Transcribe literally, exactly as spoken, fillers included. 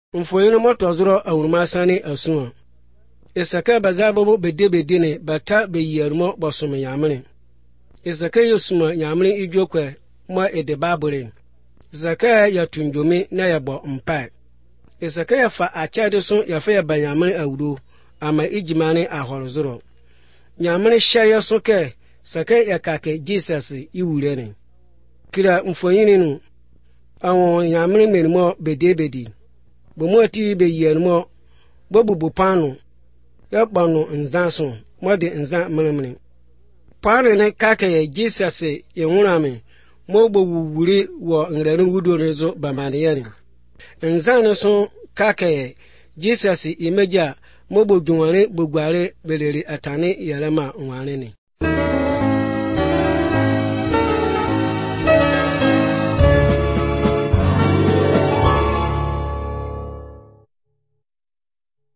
Mfoyino motozuro awurmasani asua. Isaka bazabo bede bedine bata beyermo bosumo yamene. Isaka yosuma yamene ijokwe mo ede babure. Isaka ya tunjomi na yabo mpa. Isaka ya fa achade so ya fa ya banyamene awuro ama ijimane ahorozuro. Nyamene shaya soke saka ya kake Jesus iwurene. Kira mfoyini nu awon nyamene menimo bede bedi. Bomoti be yermo bobubu panu ya panu nzanso mode nzan menemene. Panu ne kake Jesus yewuname mo bowuri wo ngrenu wudo rezo bamaniyani. Nzan so kake Jesus imeja mo bojunware bogware beleri atane yerema nwane ni.